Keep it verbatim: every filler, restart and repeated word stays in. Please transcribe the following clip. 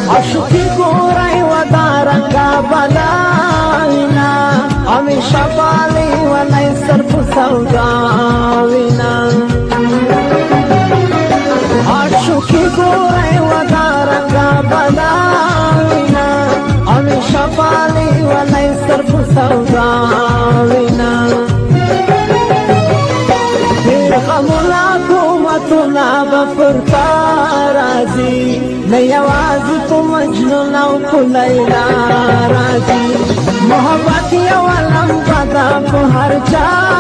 عشقی گوری و دارنگا بلاوینا همیشه بالی و نیسر پسوداوینا عشقی گوری و دارنگا بلاوینا همیشه بالی و نیسر پسوداوینا غمونا کومتونا بفرتا رازی نیوازی کو مجنون او کو لیلا رازی محبت یو علم پدا په هر چا